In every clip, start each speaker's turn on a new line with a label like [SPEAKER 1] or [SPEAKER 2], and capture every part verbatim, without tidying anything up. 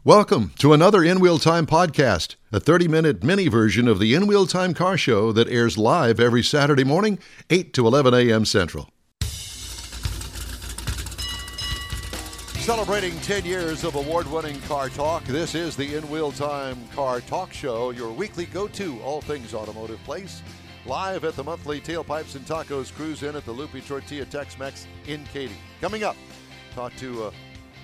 [SPEAKER 1] Welcome to another In Wheel Time podcast, a thirty-minute mini version of the In Wheel Time car show that airs live every Saturday morning, eight to eleven a.m. Central. Celebrating ten years of award-winning car talk, this is the In Wheel Time Car Talk Show, your weekly go-to all things automotive place. Live at the monthly Tailpipes and Tacos Cruise In at the Lupe Tortilla Tex-Mex in Katy. Coming up, talk to uh,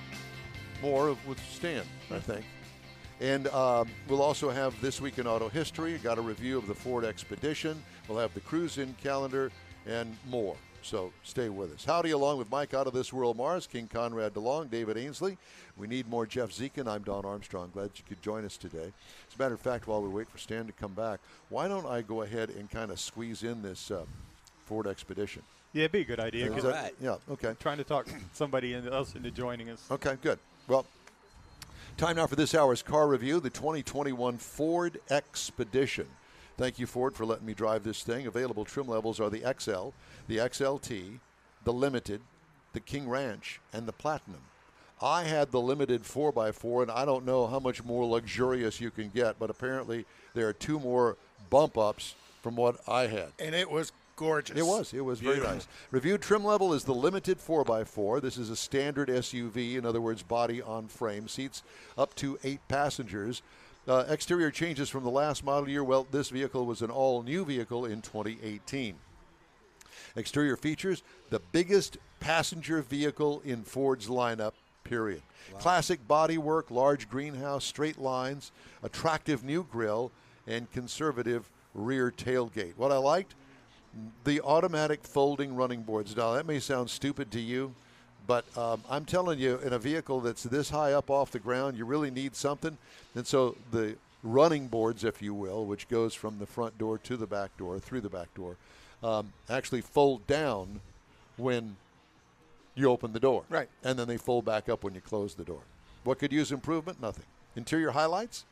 [SPEAKER 1] more with Stan, I think. And um, we'll also have This Week in Auto History. Got a review of the Ford Expedition. We'll have the Cruise In calendar and more. So stay with us. Howdy, along with Mike Out of This World Mars, King Conrad DeLong, David Ainsley. We need more Jeff Zekin. I'm Don Armstrong. Glad you could join us today. As a matter of fact, while we wait for Stan to come back, why don't I go ahead and kind of squeeze in this uh, Ford Expedition?
[SPEAKER 2] Yeah, it'd be a good idea.
[SPEAKER 1] Is that, right. Yeah, okay.
[SPEAKER 2] I'm trying to talk somebody else into joining us.
[SPEAKER 1] Okay, good. Well, time now for this hour's car review, the twenty twenty-one Ford Expedition. Thank you, Ford, for letting me drive this thing. Available trim levels are the X L, the X L T, the Limited, the King Ranch, and the Platinum. I had the Limited four by four, and I don't know how much more luxurious you can get, but apparently there are two more bump-ups from what I had.
[SPEAKER 3] And it was gorgeous.
[SPEAKER 1] It was. It was very
[SPEAKER 3] Beautiful.
[SPEAKER 1] nice. Reviewed trim level is the Limited four by four. This is a standard S U V, in other words, body on frame. Seats up to eight passengers. Uh, exterior changes from the last model year. Well, this vehicle was an all-new vehicle in twenty eighteen. Exterior features, the biggest passenger vehicle in Ford's lineup, period. Wow. Classic bodywork, large greenhouse, straight lines, attractive new grille, and conservative rear tailgate. What I liked? The automatic folding running boards. Now, that may sound stupid to you, but um, I'm telling you, in a vehicle that's this high up off the ground, you really need something. And so the running boards, if you will, which goes from the front door to the back door, through the back door, um, actually fold down when you open the door.
[SPEAKER 3] Right.
[SPEAKER 1] And then they fold back up when you close the door. What could use improvement? Nothing. Interior highlights?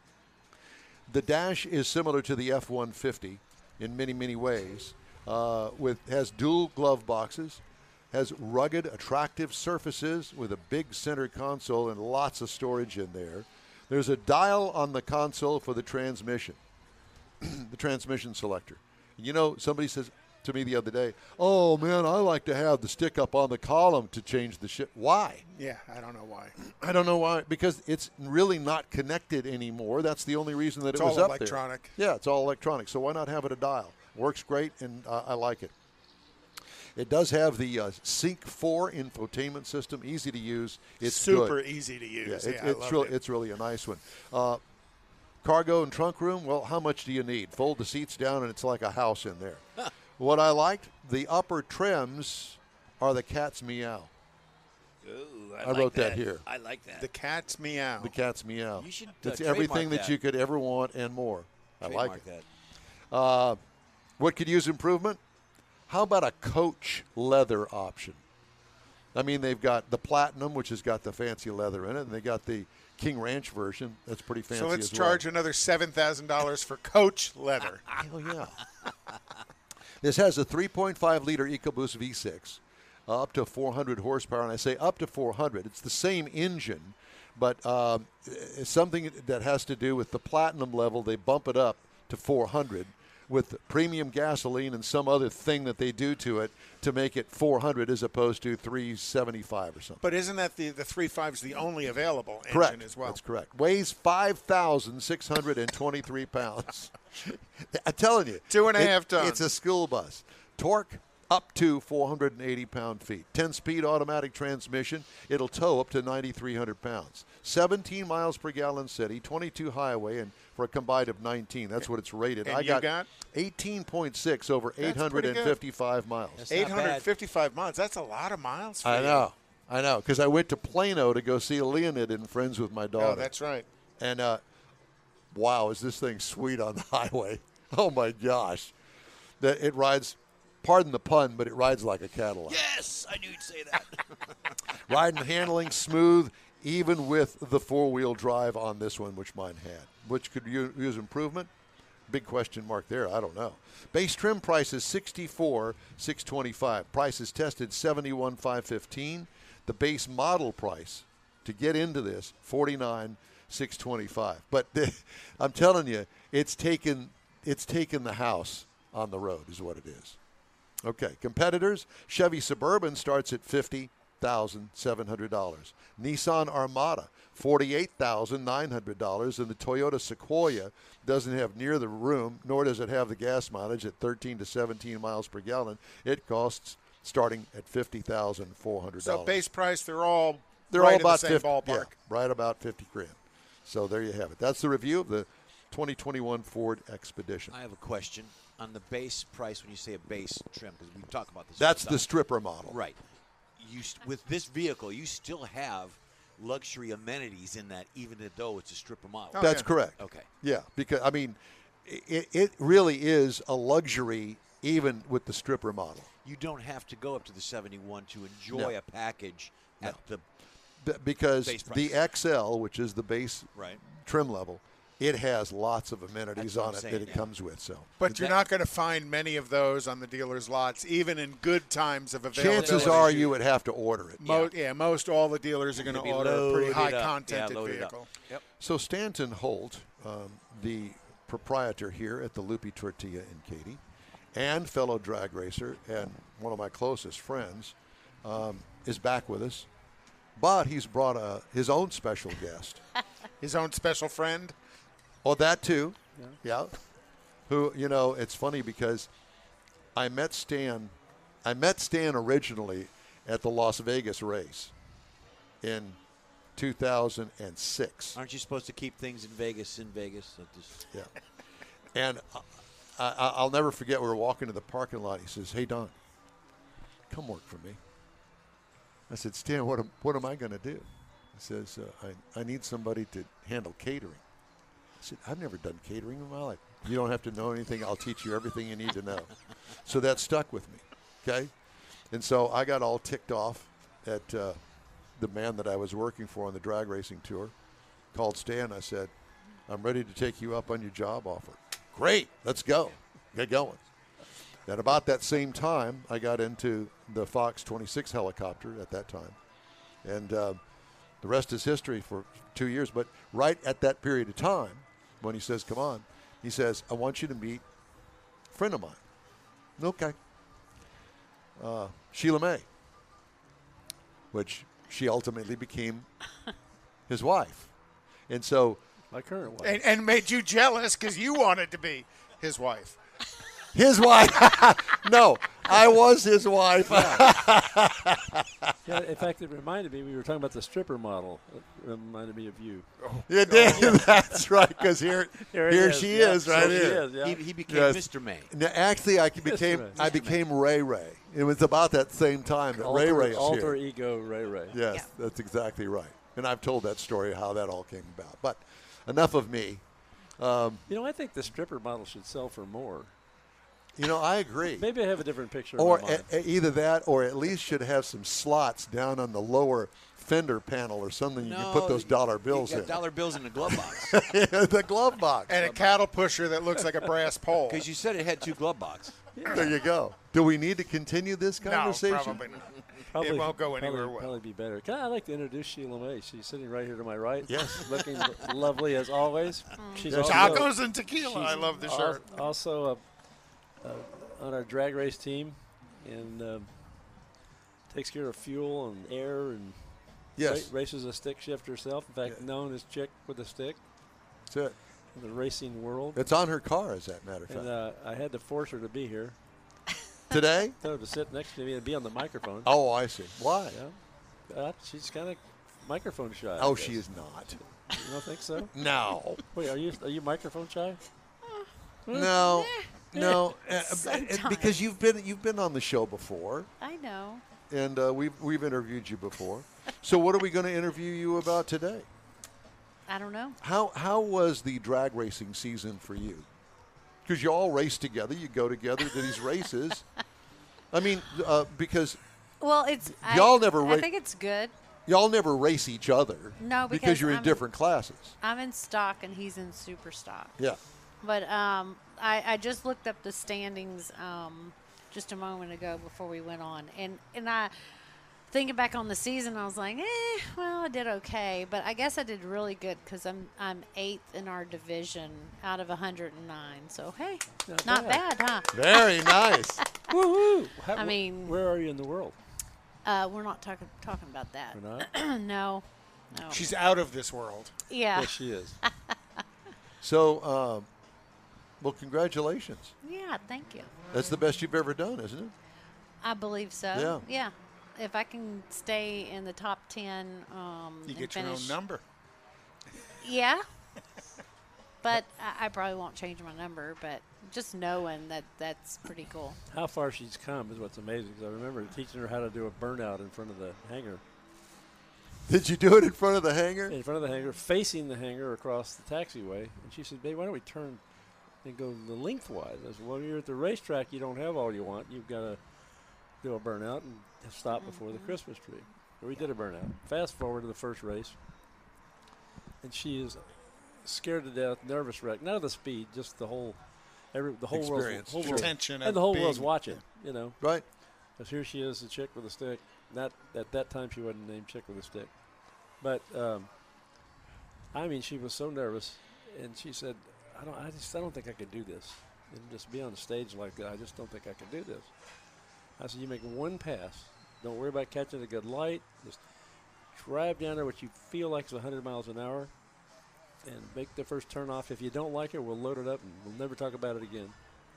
[SPEAKER 1] The dash is similar to the F one fifty in many, many ways. Uh, with has dual glove boxes, has rugged, attractive surfaces with a big center console and lots of storage in there. There's a dial on the console for the transmission, the transmission selector. You know, somebody says to me the other day, oh, man, I like to have the stick up on the column to change the shit. Why?
[SPEAKER 3] Yeah, I don't know why.
[SPEAKER 1] I don't know why. Because it's really not connected anymore. That's the only reason that
[SPEAKER 3] it's
[SPEAKER 1] it was
[SPEAKER 3] all
[SPEAKER 1] up
[SPEAKER 3] electronic.
[SPEAKER 1] there. Yeah, it's all electronic. So why not have it a dial? Works great, and uh, I like it. It does have the uh, Sync four infotainment system, easy to use. It's
[SPEAKER 3] super
[SPEAKER 1] good.
[SPEAKER 3] easy to use.
[SPEAKER 1] Yeah, it,
[SPEAKER 3] yeah,
[SPEAKER 1] it's, really,
[SPEAKER 3] it.
[SPEAKER 1] it's really a nice one. Uh, cargo and trunk room, well, how much do you need? Fold the seats down, and it's like a house in there. Huh. What I liked, the upper trims are the cat's meow.
[SPEAKER 4] Ooh, I,
[SPEAKER 1] I
[SPEAKER 4] like
[SPEAKER 1] wrote
[SPEAKER 4] that.
[SPEAKER 1] that here.
[SPEAKER 4] I like that.
[SPEAKER 3] The cat's meow.
[SPEAKER 1] The cat's meow.
[SPEAKER 4] You should uh,
[SPEAKER 1] It's everything that.
[SPEAKER 4] that
[SPEAKER 1] you could ever want and more. I
[SPEAKER 4] trademark
[SPEAKER 1] like it.
[SPEAKER 4] That.
[SPEAKER 1] Uh, what could use improvement? How about a coach leather option? I mean, they've got the Platinum, which has got the fancy leather in it, and they got the King Ranch version. That's pretty fancy
[SPEAKER 3] So let's
[SPEAKER 1] as well.
[SPEAKER 3] charge another seven thousand dollars for coach leather.
[SPEAKER 1] Hell yeah. This has a three point five liter EcoBoost V six, uh, up to four hundred horsepower. And I say up to four hundred. It's the same engine, but um, it's something that has to do with the Platinum level. They bump it up to four hundred with premium gasoline and some other thing that they do to it to make it four hundred as opposed to three seventy-five or something.
[SPEAKER 3] But isn't that the, the three point five is the only available
[SPEAKER 1] correct.
[SPEAKER 3] engine as well?
[SPEAKER 1] That's correct. Weighs five thousand six hundred twenty-three pounds. I'm telling you.
[SPEAKER 3] Two and a
[SPEAKER 1] it,
[SPEAKER 3] half tons.
[SPEAKER 1] It's a school bus. Torque up to four hundred eighty pound-feet. ten-speed automatic transmission. It'll tow up to ninety-three hundred pounds. seventeen miles per gallon city, twenty-two highway, and for a combined of nineteen. That's what it's rated.
[SPEAKER 3] And
[SPEAKER 1] I
[SPEAKER 3] you
[SPEAKER 1] got,
[SPEAKER 3] got
[SPEAKER 1] eighteen point six over
[SPEAKER 3] That's
[SPEAKER 1] eight hundred fifty-five miles.
[SPEAKER 4] That's not
[SPEAKER 3] eight hundred fifty-five miles. That's a lot of miles for
[SPEAKER 1] I
[SPEAKER 3] you.
[SPEAKER 1] know. I know. Because I went to Plano to go see Leonid and Friends with my daughter.
[SPEAKER 3] Oh, that's right.
[SPEAKER 1] And, uh, wow, is this thing sweet on the highway. Oh, my gosh. That It rides, pardon the pun, but it rides like a Cadillac.
[SPEAKER 4] Yes, I knew you'd say that.
[SPEAKER 1] Ride and handling smooth, even with the four-wheel drive on this one, which mine had. Which could u- use improvement? Big question mark there. I don't know. Base trim price is sixty-four thousand six hundred twenty-five dollars. Price is tested seventy-one thousand five hundred fifteen dollars. The base model price to get into this, forty-nine six twenty-five. But the, I'm telling you, it's taken it's taken the house on the road is what it is. Okay, competitors, Chevy Suburban starts at fifty thousand seven hundred dollars. Nissan Armada, forty-eight thousand nine hundred dollars, and the Toyota Sequoia doesn't have near the room, nor does it have the gas mileage at thirteen to seventeen miles per gallon. It costs starting at fifty thousand four hundred dollars.
[SPEAKER 3] So base price, they're all
[SPEAKER 1] They're
[SPEAKER 3] right
[SPEAKER 1] all
[SPEAKER 3] in
[SPEAKER 1] about
[SPEAKER 3] the same
[SPEAKER 1] fifty,
[SPEAKER 3] ballpark.
[SPEAKER 1] yeah, right about fifty grand. So there you have it. That's the review of the twenty twenty-one Ford Expedition.
[SPEAKER 4] I have a question on the base price when you say a base trim, because we talk about this.
[SPEAKER 1] That's
[SPEAKER 4] all
[SPEAKER 1] the
[SPEAKER 4] time.
[SPEAKER 1] stripper model.
[SPEAKER 4] Right. You st- with this vehicle, you still have luxury amenities in that, even though it's a stripper model.
[SPEAKER 3] Oh,
[SPEAKER 1] That's
[SPEAKER 3] yeah.
[SPEAKER 1] correct.
[SPEAKER 4] Okay.
[SPEAKER 1] Yeah, because I mean, it, it really is a luxury even with the stripper model.
[SPEAKER 4] You don't have to go up to the seventy-one to enjoy
[SPEAKER 1] No.
[SPEAKER 4] a package
[SPEAKER 1] No.
[SPEAKER 4] at the
[SPEAKER 1] B- because
[SPEAKER 4] Base price.
[SPEAKER 1] the X L, which is the base
[SPEAKER 4] right.
[SPEAKER 1] trim level, it has lots of amenities
[SPEAKER 4] That's what
[SPEAKER 1] on
[SPEAKER 4] I'm
[SPEAKER 1] it
[SPEAKER 4] saying,
[SPEAKER 1] that it
[SPEAKER 4] yeah.
[SPEAKER 1] comes with. So
[SPEAKER 3] But you're
[SPEAKER 4] That-
[SPEAKER 3] not going to find many of those on the dealer's lots, even in good times of availability.
[SPEAKER 1] chances are you would have to order it.
[SPEAKER 3] Mo- yeah. most all the dealers are going to
[SPEAKER 4] Maybe
[SPEAKER 3] order a pretty
[SPEAKER 4] load it
[SPEAKER 3] high
[SPEAKER 4] up.
[SPEAKER 3] contented
[SPEAKER 4] Yeah, load it up.
[SPEAKER 3] vehicle.
[SPEAKER 4] Yep.
[SPEAKER 1] So Stanton Holt, um, the proprietor here at the Loopy Tortilla in Katy, and fellow drag racer and one of my closest friends, um, is back with us. But he's brought a, his own special guest.
[SPEAKER 3] His own special friend.
[SPEAKER 1] Oh, that too. Yeah. Who, you know, it's funny because I met Stan. I met Stan originally at the Las Vegas race in two thousand six.
[SPEAKER 4] Aren't you supposed to keep things in Vegas in Vegas? So just-
[SPEAKER 1] Yeah. And I, I, I'll never forget, we were walking to the parking lot. He says, "Hey, Don, come work for me." I said, "Stan, what am, what am I going to do?" He says, uh, I, I need somebody to handle catering. I said, "I've never done catering in my life." "You don't have to know anything. I'll teach you everything you need to know." So that stuck with me, okay? And so I got all ticked off at uh, the man that I was working for on the drag racing tour. Called Stan. I said, "I'm ready to take you up on your job offer." "Great, let's go. Get going." At about that same time, I got into the Fox twenty-six helicopter at that time. And uh, the rest is history for two years. But right at that period of time, when he says, "Come on," he says, "I want you to meet a friend of mine." Okay. Uh, Sheila May, which she ultimately became his wife. And so
[SPEAKER 5] My current wife.
[SPEAKER 3] And, and made you jealous because you wanted to be his wife.
[SPEAKER 1] his wife, no, I was his wife.
[SPEAKER 5] Yeah, in fact, it reminded me, we were talking about the stripper model. It reminded me of you.
[SPEAKER 1] You did. That's right, because here,
[SPEAKER 5] Here
[SPEAKER 1] here,
[SPEAKER 5] it is,
[SPEAKER 1] she
[SPEAKER 5] yeah.
[SPEAKER 1] is,
[SPEAKER 5] So
[SPEAKER 1] right
[SPEAKER 5] she
[SPEAKER 1] here.
[SPEAKER 5] is, yeah.
[SPEAKER 4] He, he became
[SPEAKER 1] Yes.
[SPEAKER 4] Mister May.
[SPEAKER 1] Now, actually, I became
[SPEAKER 5] Ray.
[SPEAKER 1] I became Ray Ray. It was about that same time that Ray
[SPEAKER 5] alter,
[SPEAKER 1] Ray is
[SPEAKER 5] alter
[SPEAKER 1] here.
[SPEAKER 5] ego Ray Ray.
[SPEAKER 1] Yes,
[SPEAKER 6] Yeah.
[SPEAKER 1] that's exactly right. And I've told that story how that all came about. But enough of me.
[SPEAKER 5] You know, I think the stripper model should sell for more.
[SPEAKER 1] You know, I agree.
[SPEAKER 5] Maybe I have a different picture
[SPEAKER 1] Or
[SPEAKER 5] in my mind.
[SPEAKER 1] e- e- either that, or at least should have some slots down on the lower fender panel or something. You can put those dollar bills
[SPEAKER 4] you
[SPEAKER 1] in.
[SPEAKER 4] got dollar bills in the glove box.
[SPEAKER 1] The glove box.
[SPEAKER 3] And a cattle pusher that looks like a brass pole.
[SPEAKER 4] Because you said it had two glove boxes.
[SPEAKER 1] There you go. Do we need to continue this
[SPEAKER 3] No,
[SPEAKER 1] conversation?
[SPEAKER 3] probably not.
[SPEAKER 5] Probably,
[SPEAKER 3] it won't go anywhere
[SPEAKER 5] probably,
[SPEAKER 3] well.
[SPEAKER 5] Probably be better. Can I, I'd like to introduce Sheila May. She's sitting right here to my right.
[SPEAKER 1] Yes.
[SPEAKER 5] Looking lovely as always. She's
[SPEAKER 1] Yes,
[SPEAKER 5] also,
[SPEAKER 3] Tacos and tequila. I love the
[SPEAKER 5] al-
[SPEAKER 3] shirt.
[SPEAKER 5] Also uh, uh, on our drag race team, and um, takes care of fuel and air, and
[SPEAKER 1] Yes.
[SPEAKER 5] ra- races a stick shift herself. In fact,
[SPEAKER 1] Yeah.
[SPEAKER 5] known as Chick with a Stick
[SPEAKER 1] That's it.
[SPEAKER 5] in the racing world.
[SPEAKER 1] It's on her car, as that matter of fact.
[SPEAKER 5] And uh, I had to force her to be here.
[SPEAKER 1] Today?
[SPEAKER 5] Tell her to sit next to me and be on the microphone.
[SPEAKER 1] Oh, I see. Why?
[SPEAKER 5] Yeah. Uh, she's kind of microphone shy. I
[SPEAKER 1] Oh,
[SPEAKER 5] guess.
[SPEAKER 1] she is not.
[SPEAKER 5] You don't think so?
[SPEAKER 1] No.
[SPEAKER 5] Wait, are you are you microphone shy?
[SPEAKER 1] No. No. Uh, uh,
[SPEAKER 6] Sometimes.
[SPEAKER 1] because you've been you've been on the show before,
[SPEAKER 6] I know.
[SPEAKER 1] and uh, we've we've interviewed you before. So what are we going to interview you about today?
[SPEAKER 6] I don't know.
[SPEAKER 1] How how was the drag racing season for you? Because you all race together, you go together to these races. I mean, uh, because
[SPEAKER 6] Well, it's I-
[SPEAKER 1] Y'all never
[SPEAKER 6] I
[SPEAKER 1] ra-
[SPEAKER 6] think it's good.
[SPEAKER 1] y'all never race each other.
[SPEAKER 6] No,
[SPEAKER 1] because
[SPEAKER 6] because
[SPEAKER 1] you're in
[SPEAKER 6] I'm-
[SPEAKER 1] different classes.
[SPEAKER 6] I'm in stock and he's in super stock.
[SPEAKER 1] Yeah.
[SPEAKER 6] But um, I, I just looked up the standings um, just a moment ago before we went on, and and I thinking back on the season, I was like, eh, well, I did okay, but I guess I did really good because I'm I'm eighth in our division out of one hundred nine. So hey,
[SPEAKER 5] Not
[SPEAKER 6] not,
[SPEAKER 5] bad.
[SPEAKER 6] bad. huh?
[SPEAKER 1] Very nice.
[SPEAKER 5] Woohoo! How-
[SPEAKER 6] I mean-
[SPEAKER 5] where are you in the world?
[SPEAKER 6] Uh, we're not talking talking about that.
[SPEAKER 5] We're not.
[SPEAKER 6] no, no.
[SPEAKER 3] She's out of this world.
[SPEAKER 6] yeah,
[SPEAKER 5] Yes, she is.
[SPEAKER 1] So, um, well, congratulations.
[SPEAKER 6] yeah. Thank you.
[SPEAKER 1] That's the best you've ever done, isn't it?
[SPEAKER 6] I believe so.
[SPEAKER 1] Yeah.
[SPEAKER 6] Yeah. If I can stay in the top ten, um,
[SPEAKER 3] You
[SPEAKER 6] and
[SPEAKER 3] get your own
[SPEAKER 6] finish-
[SPEAKER 3] number.
[SPEAKER 6] Yeah. But I, I probably won't change my number. But just knowing that that's pretty cool.
[SPEAKER 5] How far she's come is what's amazing. Because I remember teaching her how to do a burnout in front of the hangar.
[SPEAKER 1] Did you do it in front of the hangar?
[SPEAKER 5] In front of the hangar, facing the hangar across the taxiway. And she said, babe, why don't we turn and go the lengthwise? I said, well, you're at the racetrack. You don't have all you want. You've got to do a burnout and stop before the Christmas tree. So we did a burnout. Fast forward to the first race. And she is scared to death, nervous wreck. Not of the speed, just the whole, every, the whole
[SPEAKER 1] Experience,
[SPEAKER 5] world's, whole
[SPEAKER 1] sure.
[SPEAKER 5] world,
[SPEAKER 3] Tension of
[SPEAKER 5] and the whole
[SPEAKER 3] being-
[SPEAKER 5] world's watching, you know.
[SPEAKER 1] Right.
[SPEAKER 5] Because here she is, a chick with a stick. Not at that time she wasn't named chick with a stick, but um, I mean she was so nervous, and she said, "I don't, I just, I don't think I could do this, and just be on the stage like that. I just don't think I could do this." I said, "You make one pass. Don't worry about catching a good light. Just drive down there what you feel like is one hundred miles an hour, and make the first turn off. If you don't like it, we'll load it up and we'll never talk about it again."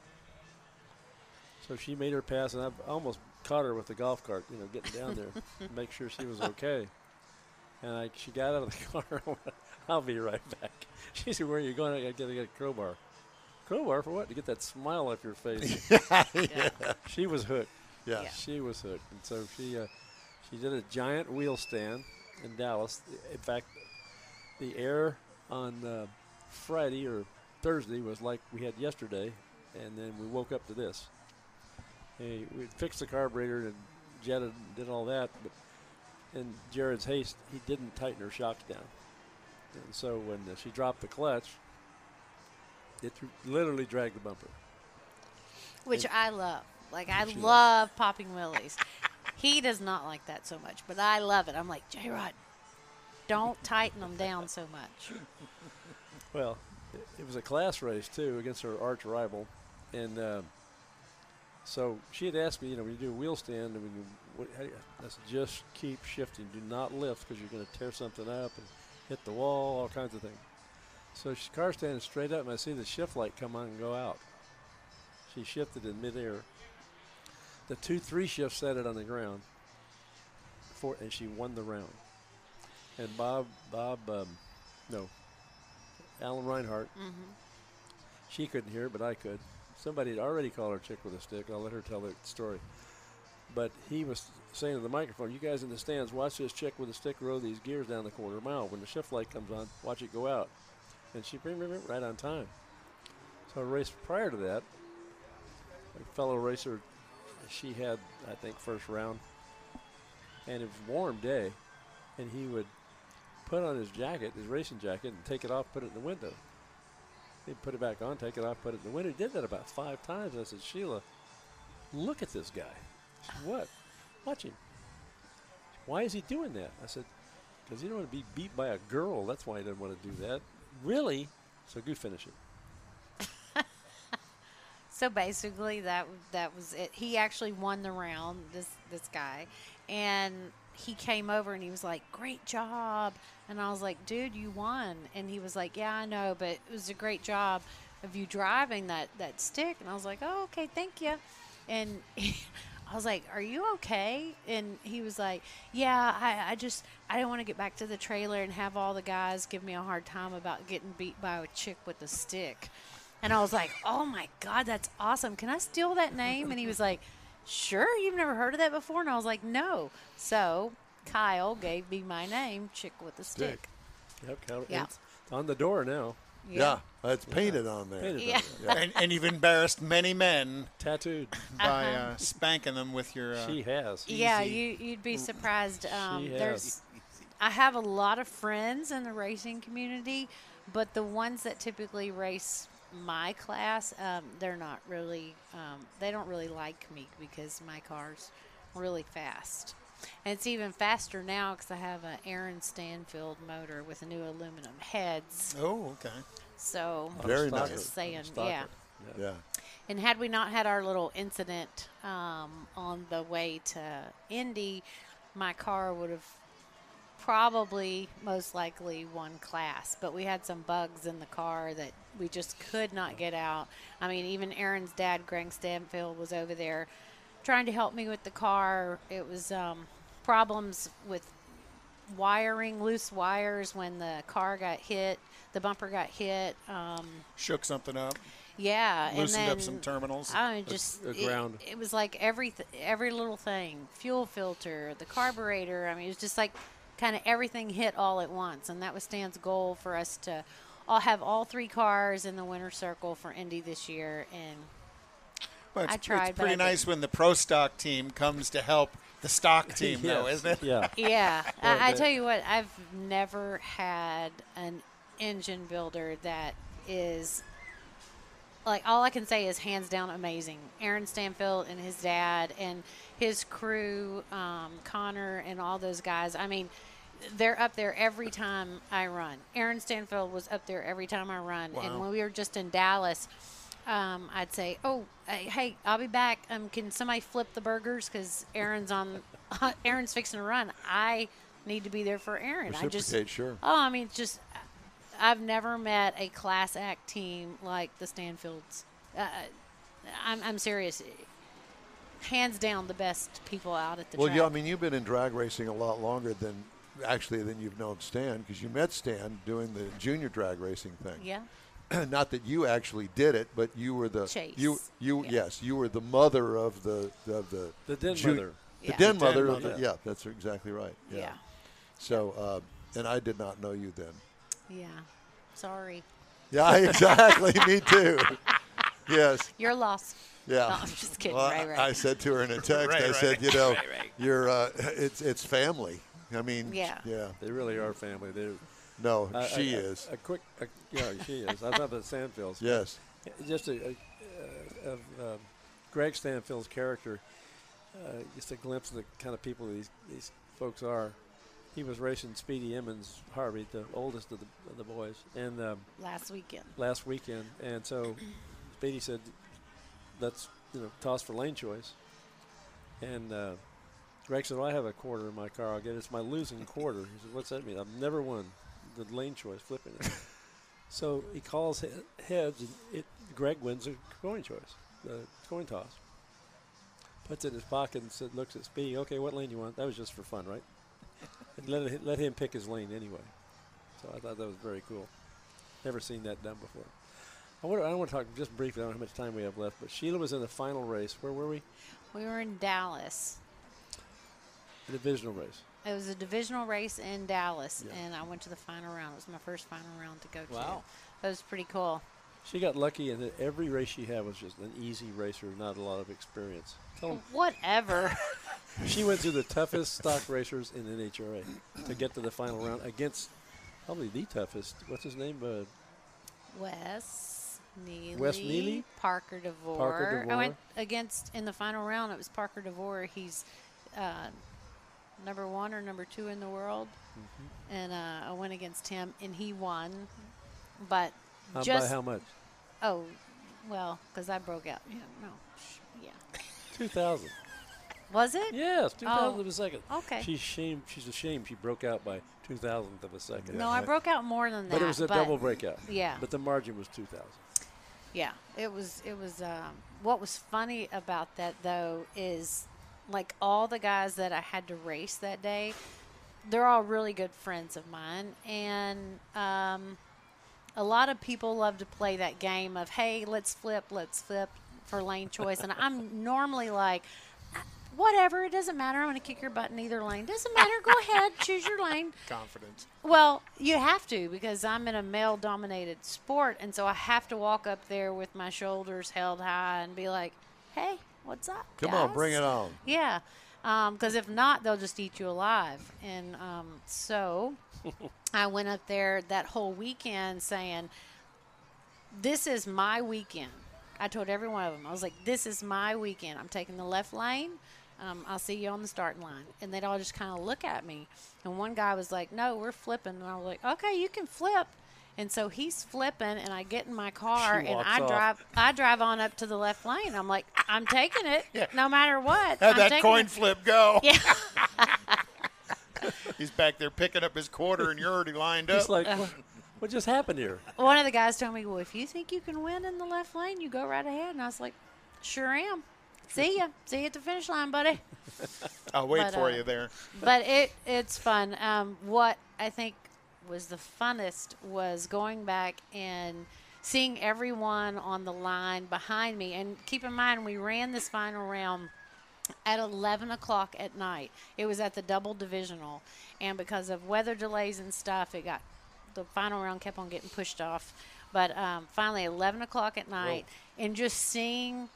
[SPEAKER 5] So she made her pass, and I almost caught her with the golf cart, you know, getting down there, to make sure she was okay. And I, she got out of the car. I went, I'll be right back. She said, "Where are you going?" I got to get a crowbar. Crowbar for what? To get that smile off your face.
[SPEAKER 6] Yeah.
[SPEAKER 5] She was hooked.
[SPEAKER 1] Yeah.
[SPEAKER 6] Yeah.
[SPEAKER 5] She was hooked. And so she uh, she did a giant wheel stand in Dallas. In fact, the air on uh, Friday or Thursday was like we had yesterday, and then we woke up to this. Hey, we fixed the carburetor and jetted and did all that, but in Jared's haste, he didn't tighten her shocks down. And so when uh, she dropped the clutch, it th- literally dragged the bumper.
[SPEAKER 6] Which
[SPEAKER 5] And-
[SPEAKER 6] I love. Like, I
[SPEAKER 5] She
[SPEAKER 6] love popping wheelies. He does not like that so much, but I love it. I'm like, J-Rod, don't tighten them down so much.
[SPEAKER 5] Well, it, it was a class race, too, against her arch rival. And um, so she had asked me, you know, when you do a wheel stand, I mean, what, how do you, I said, just keep shifting. Do not lift because you're going to tear something up and hit the wall, all kinds of things. So she's car standing straight up, and I see the shift light come on and go out. She shifted in midair. The two three shift set it on the ground, for, and she won the round. And Bob, Bob, um, no, Alan Reinhardt,
[SPEAKER 6] Mm-hmm.
[SPEAKER 5] she couldn't hear it, but I could. Somebody had already called her chick with a stick. I'll let her tell the story. But he was saying to the microphone, "You guys in the stands, watch this chick with a stick roll these gears down the quarter mile. When the shift light comes on, watch it go out." And she bring right on time. So a race prior to that, a fellow racer, she had, I think, first round. And it was a warm day. And he would put on his jacket, his racing jacket, and take it off, put it in the window. He'd put it back on, take it off, put it in the window. He did that about five times. I said, "Sheila, look at this guy." She said, "What?" "Watch him." "Why is he doing that?" I said, "Because he don't want to be beat by a girl. That's why he doesn't want to do that." "Really?" So go finish it.
[SPEAKER 6] So basically, that that was it. He actually won the round. This this guy, and he came over and he was like, "Great job!" And I was like, "Dude, you won!" And he was like, "Yeah, I know, but it was a great job of you driving that that stick." And I was like, "Oh, okay, thank you." And he, I was like, "Are you okay?" And he was like, "Yeah, I, I just I didn't want to get back to the trailer and have all the guys give me a hard time about getting beat by a chick with a stick." And I was like, "Oh my God, that's awesome. Can I steal that name?" And he was like, "Sure, you've never heard of that before?" And I was like, "No." So Kyle gave me my name, Chick with a Stick.
[SPEAKER 5] Yep, count it.
[SPEAKER 6] Yeah.
[SPEAKER 5] It's on the door now.
[SPEAKER 1] Yeah. It's painted on there.
[SPEAKER 5] Painted on
[SPEAKER 6] Yeah.
[SPEAKER 5] there.
[SPEAKER 3] and, and you've embarrassed many men
[SPEAKER 5] Tattooed.
[SPEAKER 3] by uh, spanking them with your. Uh,
[SPEAKER 5] She has.
[SPEAKER 6] Yeah,
[SPEAKER 3] Easy.
[SPEAKER 6] you, you'd be surprised. Um,
[SPEAKER 5] She
[SPEAKER 6] there's,
[SPEAKER 5] has.
[SPEAKER 6] I have a lot of friends in the racing community, but the ones that typically race my class, um, they're not really, um, they don't really like me because my car's really fast. And it's even faster now because I have an Aaron Stanfield motor with new aluminum heads.
[SPEAKER 3] Oh, okay.
[SPEAKER 6] So
[SPEAKER 1] Very
[SPEAKER 6] I'm
[SPEAKER 1] nice.
[SPEAKER 6] just saying,
[SPEAKER 5] Stocker.
[SPEAKER 6] yeah.
[SPEAKER 1] Yeah.
[SPEAKER 6] And had we not had our little incident um, on the way to Indy, my car would have probably most likely won class. But we had some bugs in the car that we just could not get out. I mean, even Aaron's dad, Greg Stanfield, was over there trying to help me with the car. It was um, problems with wiring, loose wires when the car got hit, the bumper got hit. Um,
[SPEAKER 3] Shook something up.
[SPEAKER 6] yeah,
[SPEAKER 3] Loosened
[SPEAKER 6] and then
[SPEAKER 3] up some terminals.
[SPEAKER 6] I mean, just
[SPEAKER 5] a
[SPEAKER 6] it-
[SPEAKER 5] ground.
[SPEAKER 6] It, was like every every little thing, fuel filter, the carburetor. I mean, it was just like kind of everything hit all at once, and that was Stan's goal for us to all have all three cars in the winner circle for Indy this year. And
[SPEAKER 3] Well, it's,
[SPEAKER 6] I tried,
[SPEAKER 3] it's
[SPEAKER 6] but
[SPEAKER 3] pretty
[SPEAKER 6] I
[SPEAKER 3] nice when the pro stock team comes to help the stock team, though,
[SPEAKER 5] Yes.
[SPEAKER 3] isn't it?
[SPEAKER 5] Yeah.
[SPEAKER 6] yeah,
[SPEAKER 5] Well,
[SPEAKER 6] I, I
[SPEAKER 5] that-
[SPEAKER 6] tell you what, I've never had an engine builder that is like, all I can say is hands down amazing. Aaron Stanfield and his dad and his crew, um, Connor and all those guys. I mean, they're up there every time I run. Aaron Stanfield was up there every time I run. And
[SPEAKER 3] Wow.
[SPEAKER 6] when we were just in Dallas, um, I'd say, "Oh, hey, hey, I'll be back. Um, can somebody flip the burgers? Because Aaron's on, Aaron's fixing to run. I need to be there for Aaron. I just,
[SPEAKER 1] Reciprocate, sure.
[SPEAKER 6] oh, I mean, it's just, I've never met a class act team like the Stanfields. Uh, I'm, I'm serious. Hands down, the best people out at the
[SPEAKER 1] Well,
[SPEAKER 6] track.
[SPEAKER 1] yeah, I mean, you've been in drag racing a lot longer than actually than you've known Stan, because you met Stan doing the junior drag racing thing.
[SPEAKER 6] yeah.
[SPEAKER 1] Not that you actually did it, but you were the
[SPEAKER 6] Chase.
[SPEAKER 1] you you
[SPEAKER 6] Yeah.
[SPEAKER 1] yes, you were the mother of the of the
[SPEAKER 5] The den
[SPEAKER 1] ju-
[SPEAKER 5] mother.
[SPEAKER 1] The
[SPEAKER 6] Yeah.
[SPEAKER 1] den
[SPEAKER 3] The
[SPEAKER 1] mother.
[SPEAKER 3] den
[SPEAKER 1] of the-
[SPEAKER 3] mother.
[SPEAKER 1] yeah, that's exactly right. Yeah.
[SPEAKER 6] Yeah.
[SPEAKER 1] So, uh, and I did not know you then.
[SPEAKER 6] Yeah. Sorry.
[SPEAKER 1] Yeah, exactly. Me too. Yes.
[SPEAKER 6] You're lost.
[SPEAKER 1] Yeah.
[SPEAKER 6] No, I'm just kidding.
[SPEAKER 1] Well,
[SPEAKER 6] right, right.
[SPEAKER 1] I said to her in a text,
[SPEAKER 3] Right,
[SPEAKER 1] I
[SPEAKER 3] right.
[SPEAKER 1] said, you know, you're uh, it's it's family. I mean,
[SPEAKER 6] Yeah.
[SPEAKER 1] yeah.
[SPEAKER 5] They really are family. They're,
[SPEAKER 1] No,
[SPEAKER 5] uh,
[SPEAKER 1] she
[SPEAKER 5] a,
[SPEAKER 1] is.
[SPEAKER 5] A, a quick, a, yeah, she is. I thought the Stanfields.
[SPEAKER 1] Yes.
[SPEAKER 5] Just a, a, uh, of um, Greg Stanfield's character, uh, just a glimpse of the kind of people these these folks are. He was racing Speedy Emmons Harvey, the oldest of the, of the boys, and um,
[SPEAKER 6] Last weekend.
[SPEAKER 5] last weekend, and so Speedy said, "Let's you know toss for lane choice." And uh, Greg said, well, "I have a quarter in my car. I'll get it. It's my losing quarter." He said, "What's that mean? I've never won the lane choice flipping it." So he calls he- heads, and it, Greg wins the coin choice, the coin toss. Puts it in his pocket and said, looks at Speedy. "Okay, what lane you want?" That was just for fun, right? And let it, let him pick his lane anyway. So I thought that was very cool. Never seen that done before. I want, I want to talk just briefly. I don't know how much time we have left, but Sheila was in the final race. Where were we?
[SPEAKER 6] We were in Dallas.
[SPEAKER 5] The divisional race.
[SPEAKER 6] It was a divisional race in Dallas,
[SPEAKER 5] Yeah.
[SPEAKER 6] and I went to the final round. It was my first final round to go to.
[SPEAKER 4] Wow.
[SPEAKER 6] That was pretty cool.
[SPEAKER 5] She got lucky, and that every race she had was just an easy racer, not a lot of experience. Tell 'em-
[SPEAKER 6] Whatever.
[SPEAKER 5] she went through the toughest stock racers in N H R A to get to the final round against probably the toughest. What's his name? Uh,
[SPEAKER 6] Wes Neely.
[SPEAKER 5] Wes Neely?
[SPEAKER 6] Parker DeVore.
[SPEAKER 5] Parker
[SPEAKER 6] I
[SPEAKER 5] DeVore.
[SPEAKER 6] went against, in the final round, it was Parker DeVore. He's uh, number one or number two in the world.
[SPEAKER 5] Mm-hmm.
[SPEAKER 6] And uh, I went against him, and he won. But
[SPEAKER 5] how, by
[SPEAKER 6] just,
[SPEAKER 5] how much?
[SPEAKER 6] oh, well, because I broke out. Yeah, no. sh- Yeah.
[SPEAKER 5] Two thousand.
[SPEAKER 6] Was it?
[SPEAKER 5] Yes, two thousand
[SPEAKER 6] Oh,
[SPEAKER 5] of a second.
[SPEAKER 6] okay.
[SPEAKER 5] She's ashamed. She's ashamed. She broke out by two thousandth of a second.
[SPEAKER 6] No, I broke out more than that.
[SPEAKER 5] But it was a double breakout.
[SPEAKER 6] Yeah.
[SPEAKER 5] But the margin was two thousand.
[SPEAKER 6] Yeah, it was. It was. Um, what was funny about that though is, like all the guys that I had to race that day, they're all really good friends of mine, and um, a lot of people love to play that game of, hey, let's flip, let's flip for lane choice, and I'm normally like, whatever, it doesn't matter. I'm going to kick your butt in either lane. Doesn't matter. Go ahead, choose your lane.
[SPEAKER 3] Confidence.
[SPEAKER 6] Well, you have to because I'm in a male-dominated sport, and so I have to walk up there with my shoulders held high and be like, "Hey, what's up?
[SPEAKER 1] Come on,
[SPEAKER 6] guys?"
[SPEAKER 1] bring it on.
[SPEAKER 6] Yeah, because if not, they'll just eat you alive. And um, so I went up there that whole weekend saying, "This is my weekend." I told every one of them, I was like, "This is my weekend. I'm taking the left lane. Um, I'll see you on the starting line. And they'd all just kind of look at me. And one guy was like, no, we're flipping. And I was like, okay, you can flip. And so he's flipping, and I get in my car,
[SPEAKER 5] She
[SPEAKER 6] and
[SPEAKER 5] walks
[SPEAKER 6] I
[SPEAKER 5] off.
[SPEAKER 6] drive I drive on up to the left lane. I'm like, I'm taking it no matter what.
[SPEAKER 3] How'd
[SPEAKER 6] I'm
[SPEAKER 3] that
[SPEAKER 6] taking
[SPEAKER 3] coin
[SPEAKER 6] it.
[SPEAKER 3] flip go?
[SPEAKER 6] Yeah.
[SPEAKER 3] He's back there picking up his quarter, and you're already lined up.
[SPEAKER 5] It's like, what, what just happened here?
[SPEAKER 6] One of the guys told me, well, if you think you can win in the left lane, you go right ahead. And I was like, sure am. See ya. See you at the finish line, buddy.
[SPEAKER 3] I'll wait
[SPEAKER 6] but,
[SPEAKER 3] for
[SPEAKER 6] uh,
[SPEAKER 3] you there.
[SPEAKER 6] But it it's fun. Um, what I think was the funnest was going back and seeing everyone on the line behind me. And keep in mind, we ran this final round at eleven o'clock at night. It was at the double divisional. And because of weather delays and stuff, it got the final round kept on getting pushed off. But um, finally, eleven o'clock at night, and just seeing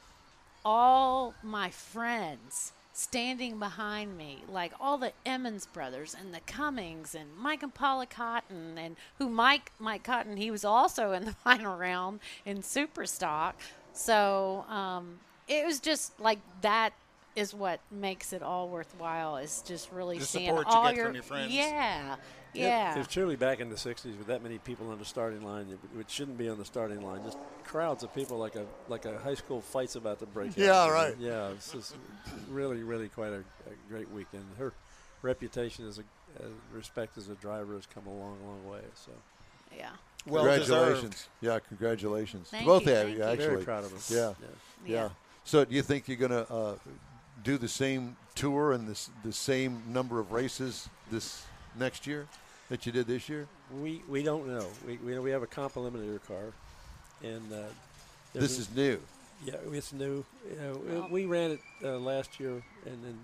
[SPEAKER 6] all my friends standing behind me, like all the Emmons brothers and the Cummings and Mike and Paula Cotton, and who Mike Mike Cotton, he was also in the final round in Super Stock. So um, it was just like that is what makes it all worthwhile. Is just really
[SPEAKER 3] The
[SPEAKER 6] seeing
[SPEAKER 3] support you
[SPEAKER 6] all
[SPEAKER 3] get
[SPEAKER 6] your
[SPEAKER 3] from your friends.
[SPEAKER 6] yeah
[SPEAKER 5] It-
[SPEAKER 6] yeah.
[SPEAKER 5] It was truly back in the sixties with that many people on the starting line, it- which shouldn't be on the starting line. Just crowds of people like a like a high school fight's about to break out.
[SPEAKER 1] Yeah, right.
[SPEAKER 5] Yeah, it's just really, really quite a, a great weekend. Her reputation as a as respect as a driver has come a long, long way. So
[SPEAKER 6] yeah.
[SPEAKER 3] Well
[SPEAKER 1] Congratulations.
[SPEAKER 3] deserved.
[SPEAKER 1] Yeah, congratulations.
[SPEAKER 6] Thank
[SPEAKER 1] Both
[SPEAKER 6] you,
[SPEAKER 1] of
[SPEAKER 6] thank
[SPEAKER 1] you,
[SPEAKER 6] you.
[SPEAKER 1] actually.
[SPEAKER 5] very proud of us.
[SPEAKER 1] Yeah.
[SPEAKER 5] yeah.
[SPEAKER 1] Yeah.
[SPEAKER 6] Yeah.
[SPEAKER 1] So do you think you're going to uh, do the same tour and this the same number of races this next year that you did this year?
[SPEAKER 5] We we don't know. We we, we have a comp eliminator car, and uh, there's
[SPEAKER 1] This
[SPEAKER 5] a-
[SPEAKER 1] is new.
[SPEAKER 5] Yeah, it's new. You know,
[SPEAKER 6] Well-
[SPEAKER 5] we ran it uh, last year, and then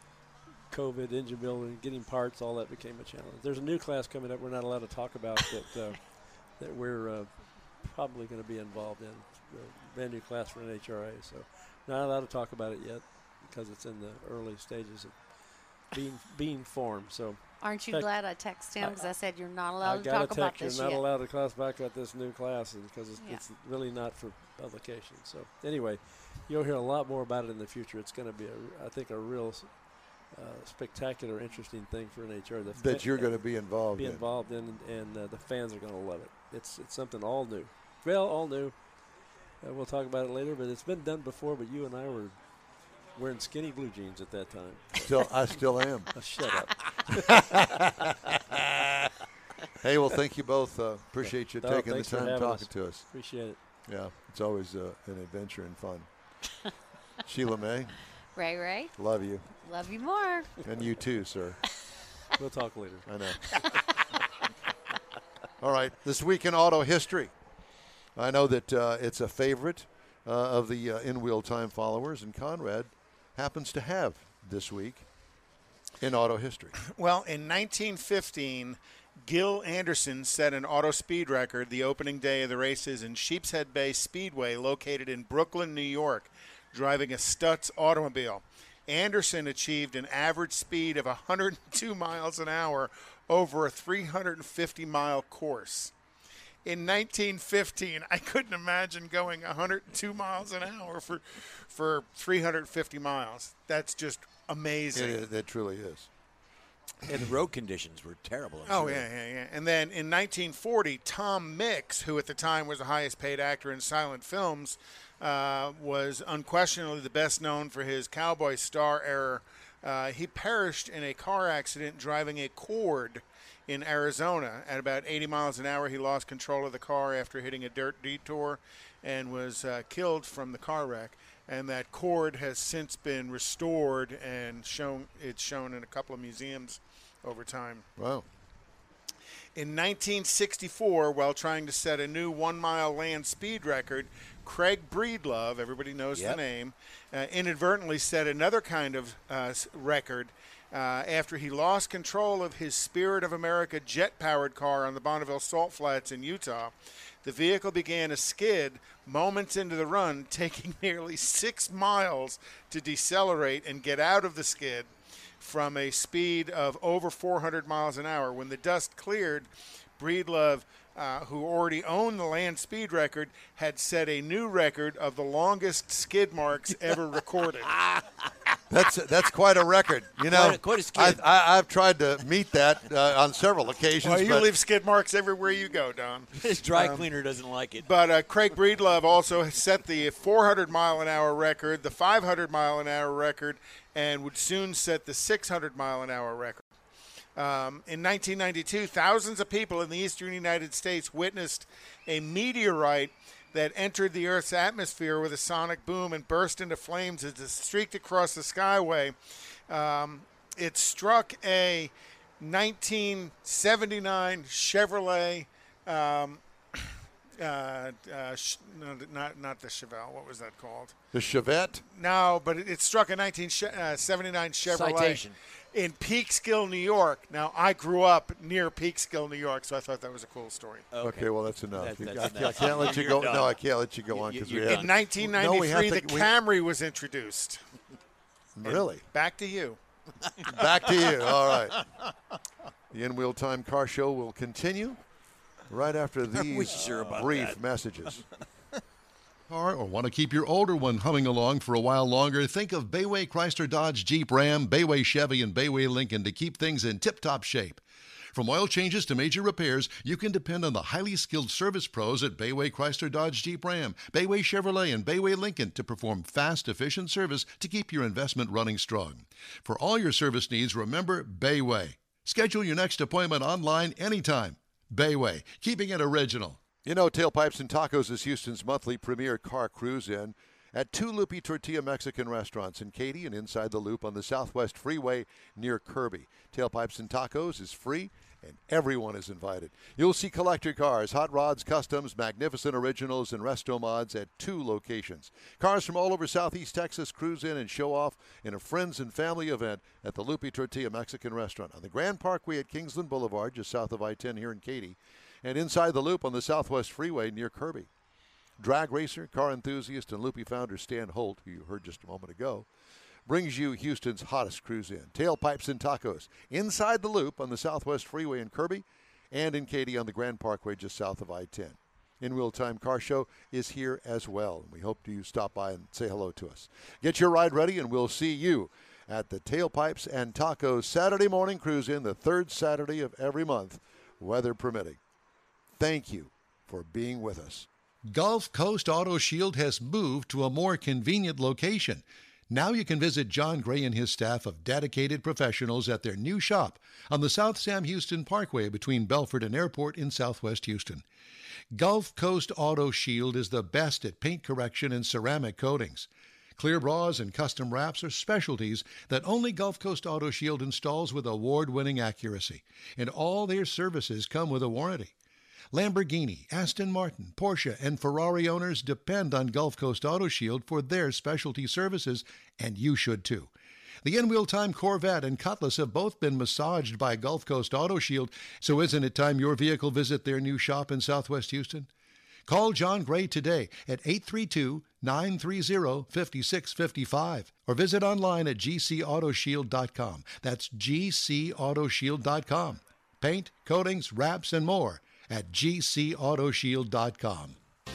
[SPEAKER 5] COVID, engine building, getting parts, all that became a challenge. There's a new class coming up we're not allowed to talk about that uh, that we're uh, probably going to be involved in. A brand new class for an H R A, so not allowed to talk about it yet because it's in the early stages of being being formed. So
[SPEAKER 6] Aren't you
[SPEAKER 5] Heck,
[SPEAKER 6] glad I texted him because I, said you're not
[SPEAKER 5] I
[SPEAKER 6] allowed to
[SPEAKER 5] got
[SPEAKER 6] talk
[SPEAKER 5] a
[SPEAKER 6] about
[SPEAKER 5] text. You're
[SPEAKER 6] this
[SPEAKER 5] not
[SPEAKER 6] yet.
[SPEAKER 5] allowed to class back about this new class because it's,
[SPEAKER 6] Yeah.
[SPEAKER 5] it's really not for publication. So anyway, you'll hear a lot more about it in the future. It's going to be, a, I think, a real uh, spectacular, interesting thing for N H R. The
[SPEAKER 1] That
[SPEAKER 5] fa-
[SPEAKER 1] you're going to be involved
[SPEAKER 5] be
[SPEAKER 1] in.
[SPEAKER 5] involved in, and uh, the fans are going to love it. It's it's something all new. Well, all new. Uh, we'll talk about it later, but it's been done before. But you and I were wearing skinny blue jeans at that time.
[SPEAKER 1] Still, I still am.
[SPEAKER 5] Uh, shut up.
[SPEAKER 1] Hey, well, thank you both. Uh, appreciate you
[SPEAKER 5] Oh,
[SPEAKER 1] taking the
[SPEAKER 5] thanks for
[SPEAKER 1] time
[SPEAKER 5] having
[SPEAKER 1] talking
[SPEAKER 5] us.
[SPEAKER 1] to us.
[SPEAKER 5] Appreciate it.
[SPEAKER 1] Yeah, it's always uh, an adventure and fun. Sheila May,
[SPEAKER 6] Ray Ray,
[SPEAKER 1] love you.
[SPEAKER 6] love you more.
[SPEAKER 1] And you too, sir.
[SPEAKER 5] We'll talk later.
[SPEAKER 1] I know. All right, this week in auto history. I know that uh, it's a favorite uh, of the uh, in-wheel time followers, and Conrad happens to have this week in auto history.
[SPEAKER 3] Well, in nineteen fifteen, Gil Anderson set an auto speed record the opening day of the races in Sheepshead Bay Speedway, located in Brooklyn, New York, driving a Stutz automobile. Anderson achieved an average speed of one hundred two miles an hour over a three hundred fifty mile course. In nineteen fifteen, I couldn't imagine going one hundred two miles an hour for for three hundred fifty miles. That's just amazing.
[SPEAKER 1] It, it truly is.
[SPEAKER 4] And the road conditions were terrible. I'm
[SPEAKER 3] Oh,
[SPEAKER 4] sure.
[SPEAKER 3] yeah, yeah, yeah. And then in nineteen forty, Tom Mix, who at the time was the highest paid actor in silent films, uh, was unquestionably the best known for his cowboy star error. Uh, he perished in a car accident driving a Cord in Arizona. At about eighty miles an hour, he lost control of the car after hitting a dirt detour and was uh, killed from the car wreck. And that Cord has since been restored and shown. It's shown in a couple of museums over time.
[SPEAKER 1] Wow.
[SPEAKER 3] In nineteen sixty-four, while trying to set a new one-mile land speed record, Craig Breedlove, everybody knows
[SPEAKER 4] Yep.
[SPEAKER 3] the name, uh, inadvertently set another kind of uh, s- record uh, after he lost control of his Spirit of America jet-powered car on the Bonneville Salt Flats in Utah. The vehicle began to skid moments into the run, taking nearly six miles to decelerate and get out of the skid from a speed of over four hundred miles an hour. When the dust cleared, Breedlove, uh, who already owned the land speed record, had set a new record of the longest skid marks ever recorded.
[SPEAKER 1] That's that's quite a record. You know,
[SPEAKER 4] Quite a- quite a skid.
[SPEAKER 1] I, I, I've tried to meet that uh, on several occasions.
[SPEAKER 3] Well, you
[SPEAKER 1] but
[SPEAKER 3] leave skid marks everywhere you go, Don.
[SPEAKER 4] His dry cleaner doesn't like it.
[SPEAKER 3] But uh, Craig Breedlove also set the four hundred mile an hour record, the five hundred mile an hour record, and would soon set the six hundred mile an hour record. Um, in nineteen ninety-two, thousands of people in the eastern United States witnessed a meteorite that entered the Earth's atmosphere with a sonic boom and burst into flames as it streaked across the skyway. Um, it struck a nineteen seventy-nine Chevrolet, um, uh, uh, sh- no, not not the Chevelle. What was that called?
[SPEAKER 1] the Chevette.
[SPEAKER 3] No, but it, it struck a nineteen seventy-nine Chevrolet
[SPEAKER 4] Citation.
[SPEAKER 3] in Peekskill, New York. Now, I grew up near Peekskill, New York, so I thought that was a cool story.
[SPEAKER 1] Okay, well that's enough.
[SPEAKER 4] That-
[SPEAKER 1] You-
[SPEAKER 4] that's
[SPEAKER 1] I, I
[SPEAKER 4] enough.
[SPEAKER 1] can't let you
[SPEAKER 4] You're
[SPEAKER 1] go.
[SPEAKER 4] done.
[SPEAKER 1] No, I can't let you go
[SPEAKER 4] You-
[SPEAKER 1] on because
[SPEAKER 4] you're
[SPEAKER 1] we
[SPEAKER 4] done.
[SPEAKER 1] have
[SPEAKER 3] In nineteen
[SPEAKER 1] No, we have
[SPEAKER 3] ninety-three,
[SPEAKER 1] to-
[SPEAKER 3] the
[SPEAKER 1] we-
[SPEAKER 3] Camry was introduced.
[SPEAKER 1] really
[SPEAKER 3] Back to you.
[SPEAKER 1] back to you. All right. The In Wheel Time Car Show will continue right after these
[SPEAKER 4] sure about
[SPEAKER 1] brief
[SPEAKER 4] that?
[SPEAKER 1] messages.
[SPEAKER 7] Car or want to keep your older one humming along for a while longer, think of Bayway Chrysler Dodge Jeep Ram, Bayway Chevy, and Bayway Lincoln to keep things in tip-top shape. From oil changes to major repairs, you can depend on the highly skilled service pros at Bayway Chrysler Dodge Jeep Ram, Bayway Chevrolet, and Bayway Lincoln to perform fast, efficient service to keep your investment running strong. For all your service needs, remember Bayway. Schedule your next appointment online anytime. Bayway, keeping it original.
[SPEAKER 1] You know, Tailpipes and Tacos is Houston's monthly premier car cruise-in at two Loopy Tortilla Mexican restaurants in Katy and inside the Loop on the Southwest Freeway near Kirby. Tailpipes and Tacos is free, and everyone is invited. You'll see collector cars, hot rods, customs, magnificent originals, and resto mods at two locations. Cars from all over Southeast Texas cruise in and show off in a friends and family event at the Loopy Tortilla Mexican restaurant on the Grand Parkway at Kingsland Boulevard, just south of I ten here in Katy, and inside the Loop on the Southwest Freeway near Kirby. Drag racer, car enthusiast, and Loopy founder Stan Holt, who you heard just a moment ago, brings you Houston's hottest cruise in. Tailpipes and Tacos, inside the Loop on the Southwest Freeway in Kirby, and in Katy on the Grand Parkway just south of I ten. In Wheel Time Car Show is here as well, and we hope you stop by and say hello to us. Get your ride ready, and we'll see you at the Tailpipes and Tacos Saturday morning cruise in, the third Saturday of every month, weather permitting. Thank you for being with us.
[SPEAKER 7] Gulf Coast Auto Shield has moved to a more convenient location. Now you can visit John Gray and his staff of dedicated professionals at their new shop on the South Sam Houston Parkway between Belford and Airport in Southwest Houston. Gulf Coast Auto Shield is the best at paint correction and ceramic coatings. Clear bras and custom wraps are specialties that only Gulf Coast Auto Shield installs with award-winning accuracy, and all their services come with a warranty. Lamborghini, Aston Martin, Porsche, and Ferrari owners depend on Gulf Coast Auto Shield for their specialty services, and you should too. The In-Wheel Time Corvette and Cutlass have both been massaged by Gulf Coast Auto Shield, so isn't it time your vehicle visit their new shop in Southwest Houston? Call John Gray today at eight three two, nine three zero, five six five five or visit online at g c auto shield dot com. That's g c auto shield dot com. Paint, coatings, wraps, and more at g c auto shield dot com.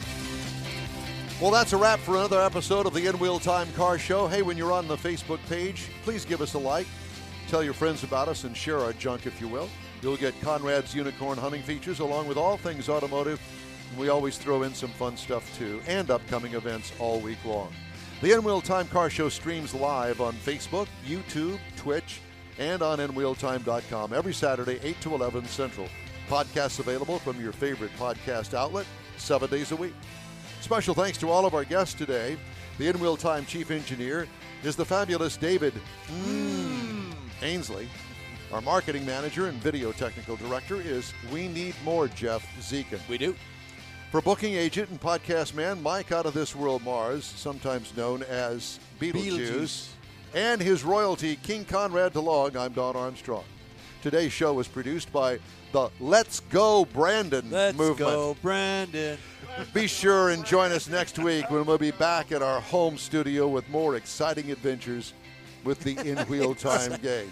[SPEAKER 1] Well, that's a wrap for another episode of the In-Wheel Time Car Show. Hey, when you're on the Facebook page, please give us a like. Tell your friends about us and share our junk, if you will. You'll get Conrad's Unicorn hunting features along with all things automotive. We always throw in some fun stuff, too, and upcoming events all week long. The In-Wheel Time Car Show streams live on Facebook, YouTube, Twitch, and on in wheel time dot com every Saturday, eight to eleven Central. Podcasts available from your favorite podcast outlet, seven days a week. Special thanks to all of our guests today. The In-Wheel Time Chief Engineer is the fabulous David mm. Ainsley. Our Marketing Manager and Video Technical Director is We Need More Jeff Zekin.
[SPEAKER 4] We do.
[SPEAKER 1] For Booking Agent and Podcast Man, Mike Out of This World Mars, sometimes known as Beetlejuice,
[SPEAKER 4] Beetlejuice.
[SPEAKER 1] and his royalty, King Conrad DeLong, I'm Don Armstrong. Today's show was produced by the Let's Go Brandon
[SPEAKER 4] Let's
[SPEAKER 1] movement.
[SPEAKER 4] go, Brandon.
[SPEAKER 1] Be sure and join us next week when we'll be back at our home studio with more exciting adventures with the In-Wheel Time gang.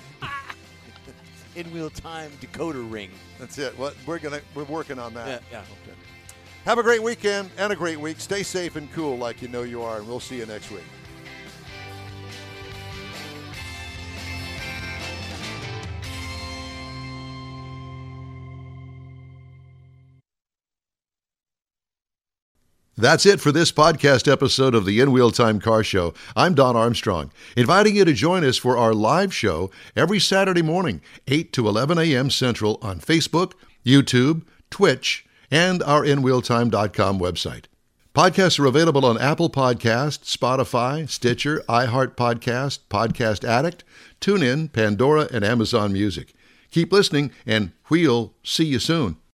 [SPEAKER 4] In-wheel time decoder ring.
[SPEAKER 1] That's it. What we're gonna we're working on that.
[SPEAKER 4] Yeah, yeah.
[SPEAKER 1] Okay. Have a great weekend and a great week. Stay safe and cool like you know you are, and we'll see you next week. That's it for this podcast episode of the In Wheel Time Car Show. I'm Don Armstrong, inviting you to join us for our live show every Saturday morning, eight to eleven a.m. Central on Facebook, YouTube, Twitch, and our in wheel time dot com website. Podcasts are available on Apple Podcasts, Spotify, Stitcher, iHeart Podcast, Podcast Addict, TuneIn, Pandora, and Amazon Music. Keep listening, and we'll see you soon.